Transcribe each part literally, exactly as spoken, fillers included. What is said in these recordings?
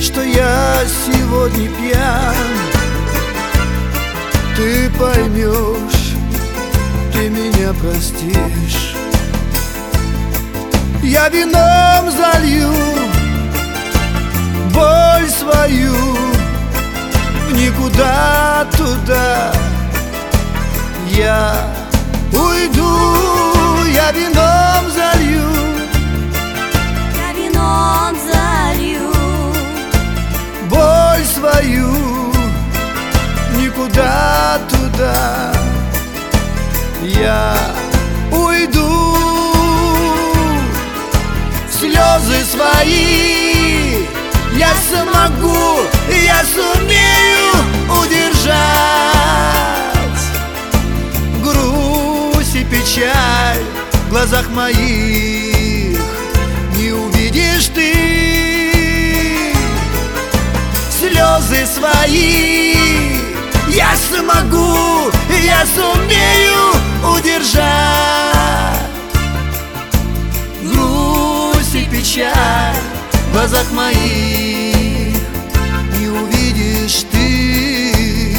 что я сегодня пьян. Ты поймешь, ты меня простишь. Я вином залью боль свою в никуда туда. Я уйду, я вином залью, я вином залью боль свою никуда туда. Я уйду, слезы свои я смогу, я сумею удержать. Грусть и печаль в глазах моих не увидишь ты. Слезы свои я смогу, я сумею удержать. Грусть и печаль в глазах моих не увидишь ты.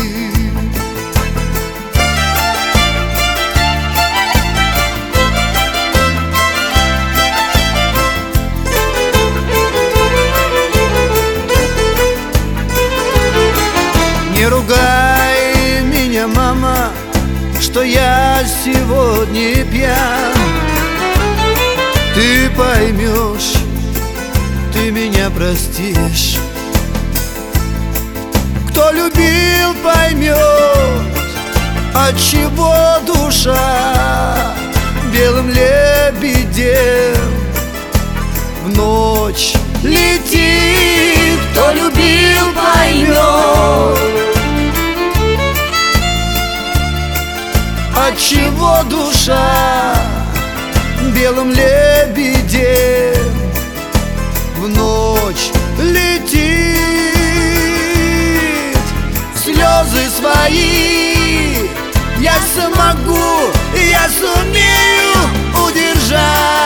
Не ругай меня, мама, что я сегодня пьян. Ты поймешь, ты меня простишь. Кто любил, поймет, отчего душа белым лебедем в ночь летит. Кто любил, поймет, отчего душа белым лебедем в ночь летит. Слезы свои я смогу, я сумею удержать.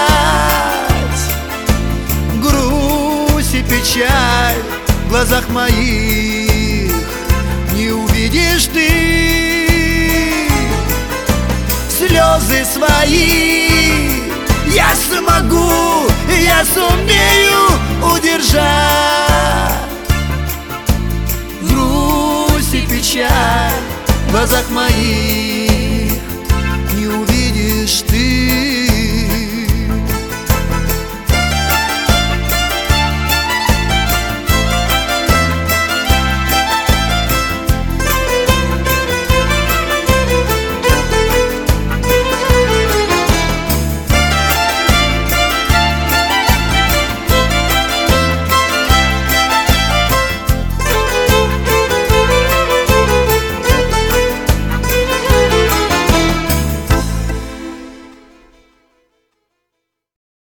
Грусть и печаль в глазах моих не увидишь ты. Слезы свои я смогу, я сумею удержать. Грусть и печаль в глазах моих